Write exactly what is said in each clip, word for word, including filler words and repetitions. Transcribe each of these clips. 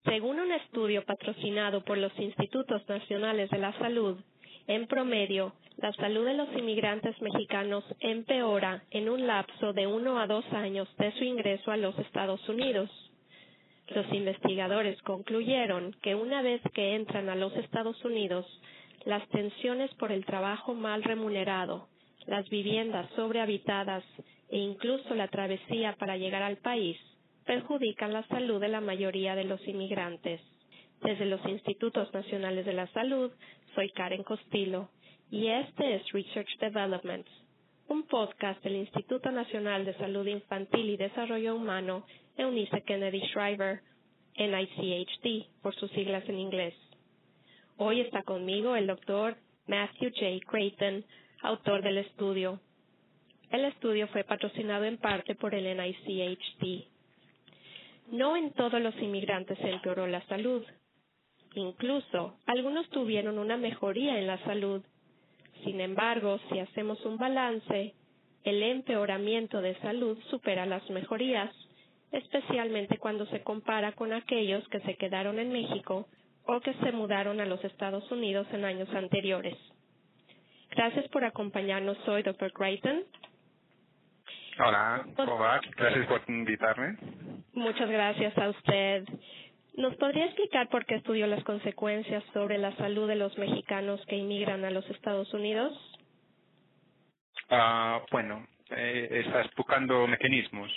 Según un estudio patrocinado por los Institutos Nacionales de la Salud, en promedio, la salud de los inmigrantes mexicanos empeora en un lapso de uno a dos años de su ingreso a los Estados Unidos. Los investigadores concluyeron que una vez que entran a los Estados Unidos, las tensiones por el trabajo mal remunerado, las viviendas sobrehabitadas e incluso la travesía para llegar al país perjudican la salud de la mayoría de los inmigrantes. Desde los Institutos Nacionales de la Salud, soy Karen Costilo y este es Research Developments, un podcast del Instituto Nacional de Salud Infantil y Desarrollo Humano Eunice Kennedy Shriver, N I C H D, por sus siglas en inglés. Hoy está conmigo el doctor Matthew J. Creighton, autor del estudio. El estudio fue patrocinado en parte por el N I C H D. No en todos los inmigrantes empeoró la salud. Incluso, algunos tuvieron una mejoría en la salud. Sin embargo, si hacemos un balance, el empeoramiento de salud supera las mejorías, especialmente cuando se compara con aquellos que se quedaron en México o que se mudaron a los Estados Unidos en años anteriores. Gracias por acompañarnos hoy, doctor Creighton. Hola, ¿cómo va? Gracias por invitarme. Muchas gracias a usted. ¿Nos podría explicar por qué estudió las consecuencias sobre la salud de los mexicanos que inmigran a los Estados Unidos? Uh, bueno, eh, estás buscando mecanismos.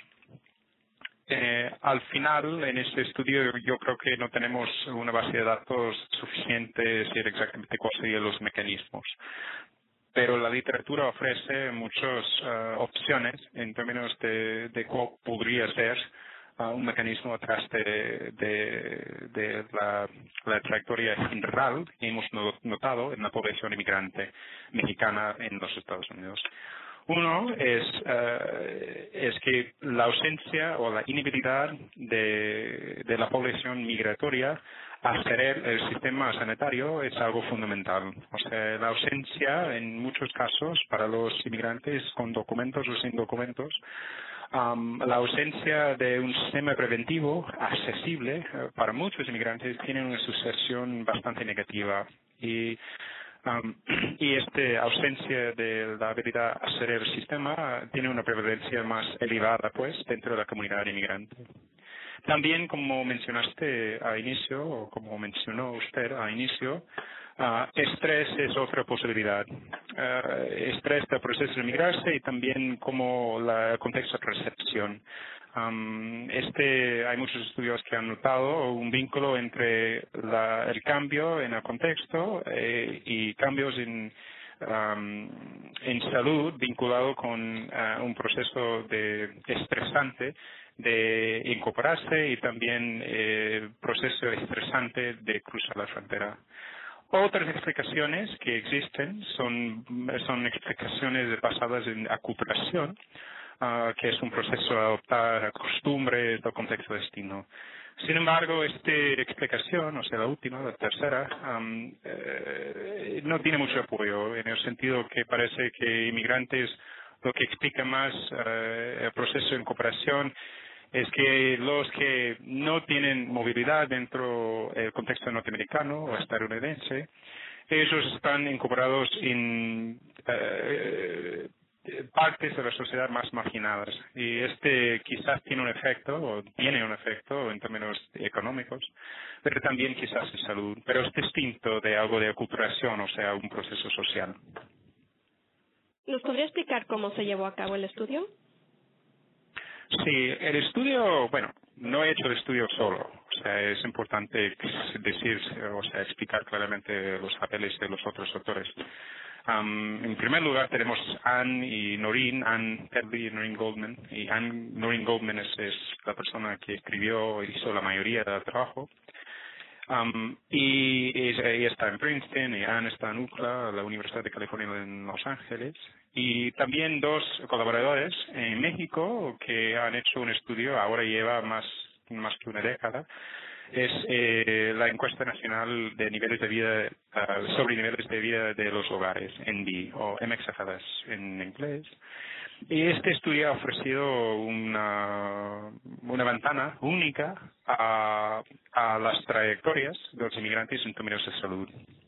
Eh, al final, en este estudio, yo creo que no tenemos una base de datos suficiente de decir exactamente cuáles serían los mecanismos. Pero la literatura ofrece muchas uh, opciones en términos de, de cuál podría ser uh, un mecanismo atrás de, de, de la, la trayectoria general que hemos notado en la población inmigrante mexicana en los Estados Unidos. Uno es, uh, es que la ausencia o la inhabilidad de, de la población migratoria a hacer el sistema sanitario es algo fundamental. O sea, la ausencia en muchos casos para los inmigrantes con documentos o sin documentos, um, la ausencia de un sistema preventivo accesible uh, para muchos inmigrantes tiene una sucesión bastante negativa. Y Um, y esta ausencia de la habilidad a hacer el sistema tiene una prevalencia más elevada, pues, dentro de la comunidad inmigrante. También, como mencionaste a inicio, o como mencionó usted a inicio, uh, estrés es otra posibilidad. Uh, estrés del proceso de migrarse y también como la, el contexto de recepción. Um, este, hay muchos estudios que han notado un vínculo entre la, el cambio en el contexto eh, y cambios en, um, en salud vinculado con uh, un proceso de estresante de incorporarse y también eh, proceso estresante de cruzar la frontera. Otras explicaciones que existen son, son explicaciones basadas en aculturación, Uh, que es un proceso de adoptar costumbres del contexto de destino. Sin embargo, esta explicación, o sea, la última, la tercera, um, eh, no tiene mucho apoyo, en el sentido que parece que inmigrantes lo que explica más uh, el proceso de incorporación es que los que no tienen movilidad dentro del contexto norteamericano o estadounidense, ellos están incorporados en uh, partes de la sociedad más marginadas y este quizás tiene un efecto o tiene un efecto en términos económicos, pero también quizás en salud, pero es distinto de algo de aculturación, o sea, un proceso social. ¿Nos podría explicar cómo se llevó a cabo el estudio? Sí, el estudio, bueno, no he hecho el estudio solo, o sea, es importante decir, o sea, explicar claramente los papeles de los otros autores. Um, en primer lugar tenemos Anne y Noreen, Anne Pedley y Noreen Goldman, y Anne Noreen Goldman es, es la persona que escribió y hizo la mayoría del trabajo. Um, y ella, ella está en Princeton y Anne está en U C L A, la Universidad de California en Los Ángeles. Y también dos colaboradores en México que han hecho un estudio, ahora lleva más más que una década, es eh, la encuesta nacional de niveles de vida, uh, sobre niveles de vida de los hogares, N B, o M X F L S en inglés. Y este estudio ha ofrecido una, una ventana única a, a las trayectorias de los inmigrantes en términos de salud.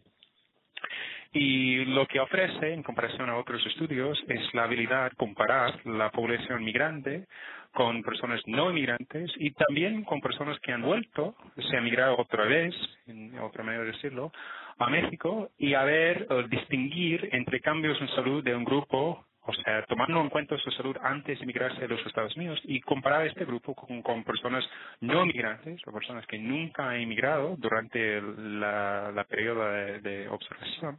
Y lo que ofrece, en comparación a otros estudios, es la habilidad de comparar la población migrante con personas no inmigrantes y también con personas que han vuelto, se han migrado otra vez, en otra manera de decirlo, a México y a ver, uh, distinguir entre cambios en salud de un grupo, o sea, tomando en cuenta su salud antes de migrarse a los Estados Unidos y comparar este grupo con, con personas no migrantes o personas que nunca han inmigrado durante el, la, la periodo de, de observación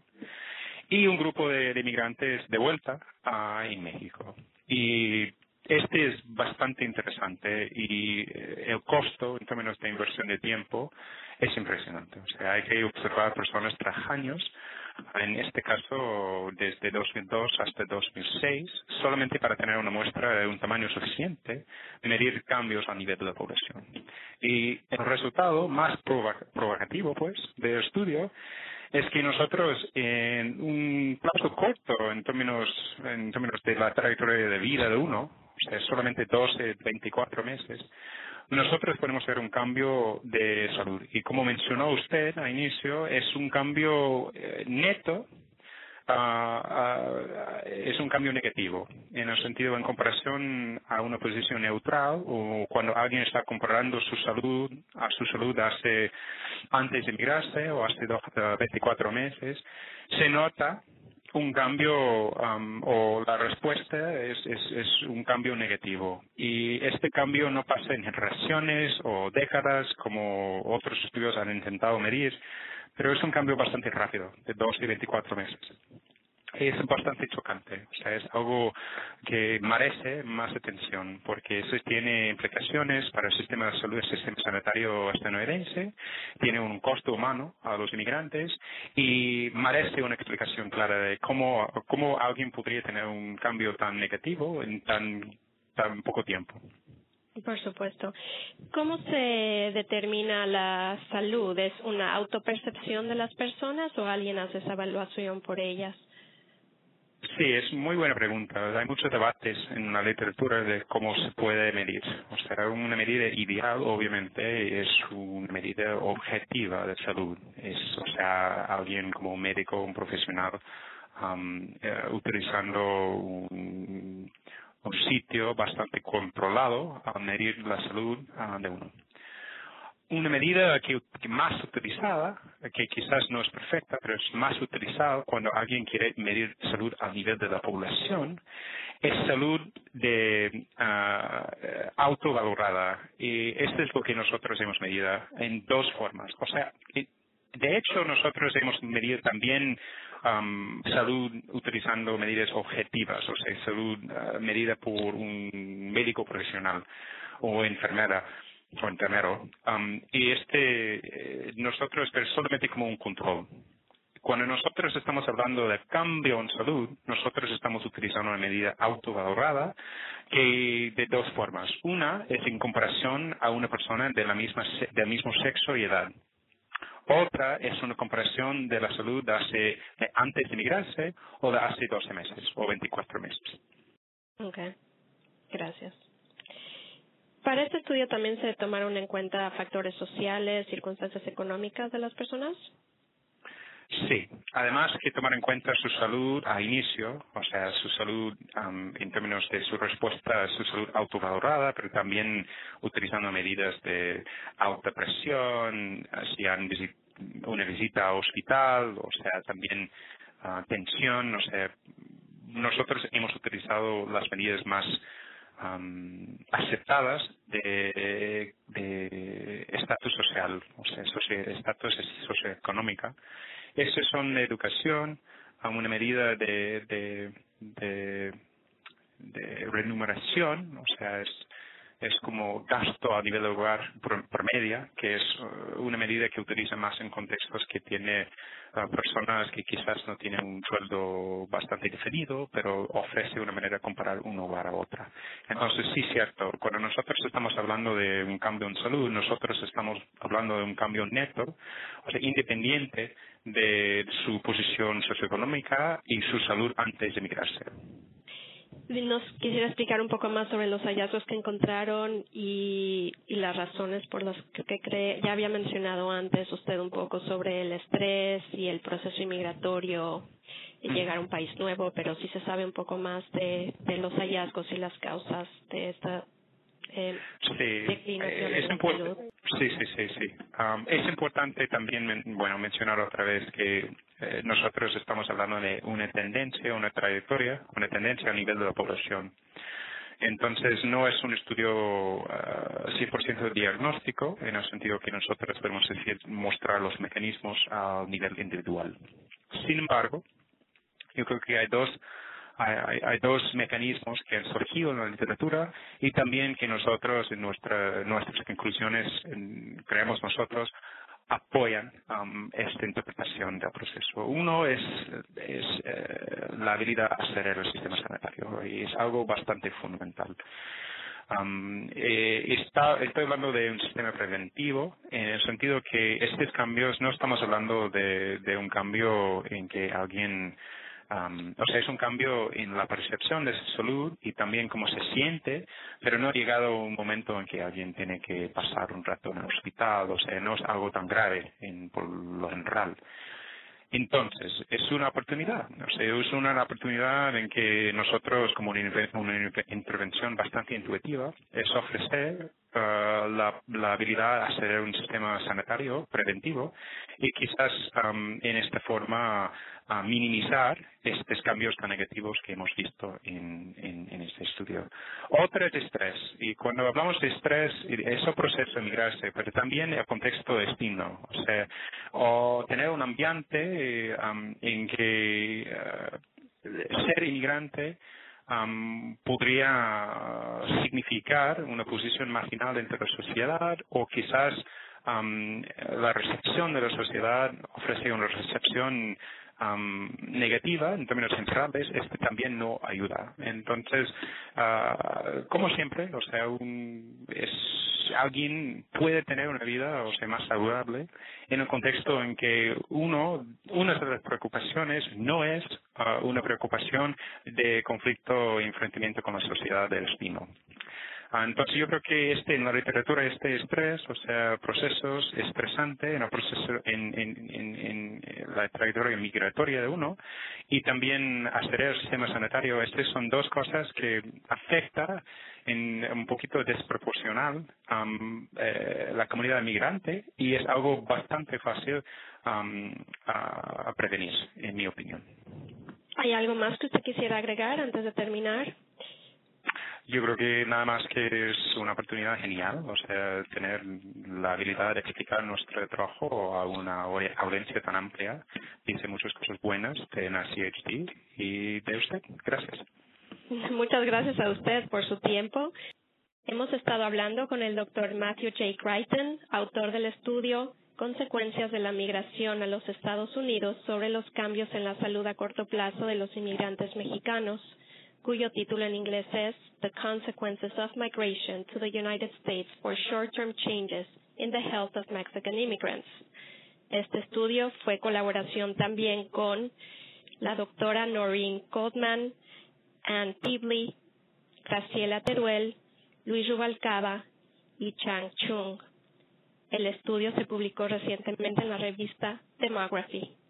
y un grupo de, de migrantes de vuelta a, en México. Y este es bastante interesante y el costo en términos de inversión de tiempo es impresionante. O sea, hay que observar personas tras años, en este caso desde dos mil dos hasta dos mil seis, solamente para tener una muestra de un tamaño suficiente, medir cambios a nivel de la población. Y el resultado más provoca- provocativo, pues, del estudio es que nosotros en un plazo corto en términos, en términos de la trayectoria de vida de uno, o sea, solamente doce, veinticuatro meses, nosotros podemos ver un cambio de salud. Y como mencionó usted al inicio, es un cambio eh, neto, ah, ah, es un cambio negativo, en el sentido en comparación a una posición neutral o cuando alguien está comparando su salud a su salud hace antes de emigrarse o hace dos, veinticuatro meses, se nota un cambio um, o la respuesta es, es, es un cambio negativo. Y este cambio no pasa en generaciones o décadas como otros estudios han intentado medir, pero es un cambio bastante rápido, de dos y veinticuatro meses. Es bastante chocante, o sea, es algo que merece más atención porque eso tiene implicaciones para el sistema de salud, el sistema sanitario estadounidense, tiene un costo humano a los inmigrantes y merece una explicación clara de cómo, cómo alguien podría tener un cambio tan negativo en tan, tan poco tiempo. Por supuesto. ¿Cómo se determina la salud? ¿Es una autopercepción de las personas o alguien hace esa evaluación por ellas? Sí, es muy buena pregunta. Hay muchos debates en la literatura de cómo se puede medir. O sea, una medida ideal, obviamente, es una medida objetiva de salud. Es, o sea, alguien como un médico, un profesional, um, eh, utilizando un, un sitio bastante controlado a medir la salud uh, de uno. Una medida que, que más utilizada, que quizás no es perfecta, pero es más utilizada cuando alguien quiere medir salud a nivel de la población, es salud de uh, autovalorada. Y esto es lo que nosotros hemos medido en dos formas. O sea, de hecho nosotros hemos medido también um, salud utilizando medidas objetivas, o sea, salud uh, medida por un médico profesional o enfermera o enfermero, um, y este eh, nosotros es solamente como un control. Cuando nosotros estamos hablando de cambio en salud, nosotros estamos utilizando una medida autovalorada que de dos formas. Una es en comparación a una persona de la misma del mismo sexo y edad. Otra es una comparación de la salud de hace de antes de migrarse o de hace doce meses o veinticuatro meses. Okay, gracias. ¿Para este estudio también se tomaron en cuenta factores sociales, circunstancias económicas de las personas? Sí, además que tomar en cuenta su salud a inicio, o sea, su salud um, en términos de su respuesta a su salud autovalorada, pero también utilizando medidas de alta presión, si han visit una visita a hospital, o sea, también uh, tensión, o sea, nosotros hemos utilizado las medidas más Um, aceptadas de de estatus social, o sea, estatus socioeconómica. Esas son educación, a una medida de, de, de, de remuneración, o sea, es es como gasto a nivel de hogar por, por media, que es uh, una medida que utiliza más en contextos que tiene uh, personas que quizás no tienen un sueldo bastante definido, pero ofrece una manera de comparar un hogar a otra. Entonces, sí, cierto, cuando nosotros estamos hablando de un cambio en salud, nosotros estamos hablando de un cambio neto, o sea, independiente de su posición socioeconómica y su salud antes de emigrarse. ¿Nos quisiera explicar un poco más sobre los hallazgos que encontraron y, y las razones por las que, que cree? Ya había mencionado antes usted un poco sobre el estrés y el proceso inmigratorio y llegar a un país nuevo, pero sí se sabe un poco más de, de los hallazgos y las causas de esta eh, sí, declinación es en la import- salud. Sí, sí, sí, sí. Um, es importante también, men- bueno, mencionar otra vez que eh, nosotros estamos hablando de una tendencia, una trayectoria, una tendencia a nivel de la población. Entonces, no es un estudio uh, cien por ciento diagnóstico, en el sentido que nosotros podemos decir, mostrar los mecanismos a nivel individual. Sin embargo, yo creo que hay dos hay, hay, hay dos mecanismos que han surgido en la literatura y también que nosotros en nuestra, nuestras conclusiones en, creemos nosotros apoyan um, esta interpretación del proceso. Uno es, es eh, la habilidad a acelerar el sistema sanitario y es algo bastante fundamental. Um, eh, está, estoy hablando de un sistema preventivo en el sentido que estos cambios no estamos hablando de, de un cambio en que alguien Um, o sea, es un cambio en la percepción de su salud y también cómo se siente, pero no ha llegado un momento en que alguien tiene que pasar un rato en el hospital, o sea, no es algo tan grave en, por lo general. Entonces, es una oportunidad, o sea, es una oportunidad en que nosotros, como una, una intervención bastante intuitiva, es ofrecer uh, la, la habilidad de hacer un sistema sanitario preventivo y quizás um, en esta forma uh, minimizar estos cambios tan negativos que hemos visto en, en, en este estudio. Otra es estrés, y cuando hablamos de estrés, es un proceso de migrarse, pero también el contexto de destino, o sea, o tener un ambiente Um, en que uh, ser inmigrante um, podría significar una posición marginal dentro de la sociedad o quizás um, la recepción de la sociedad ofrece una recepción um, negativa en términos centrales, este también no ayuda. Entonces, uh, como siempre, o sea, un, es, alguien puede tener una vida, o sea, más saludable en un contexto en que uno, una de las preocupaciones no es uh, una preocupación de conflicto y enfrentamiento con la sociedad del destino. Entonces yo creo que este en la literatura este estrés, o sea, procesos estresantes en el proceso en, en, en, en la trayectoria migratoria de uno y también acelerar el sistema sanitario, estas son dos cosas que afectan en un poquito desproporcional um, eh, la comunidad migrante y es algo bastante fácil um, a, a prevenir, en mi opinión. ¿Hay algo más que usted quisiera agregar antes de terminar? Yo creo que nada más que es una oportunidad genial, o sea, tener la habilidad de explicar nuestro trabajo a una audiencia tan amplia. Dice muchas cosas buenas de N A C H D y de usted. Gracias. Muchas gracias a usted por su tiempo. Hemos estado hablando con el doctor Matthew J. Crichton, autor del estudio Consecuencias de la migración a los Estados Unidos sobre los cambios en la salud a corto plazo de los inmigrantes mexicanos, cuyo título en inglés es The Consequences of Migration to the United States for Short-Term Changes in the Health of Mexican Immigrants. Este estudio fue colaboración también con la doctora Noreen Goldman, Ann Peebley, Graciela Teruel, Luis Rubalcaba y Chang Chung. El estudio se publicó recientemente en la revista Demography.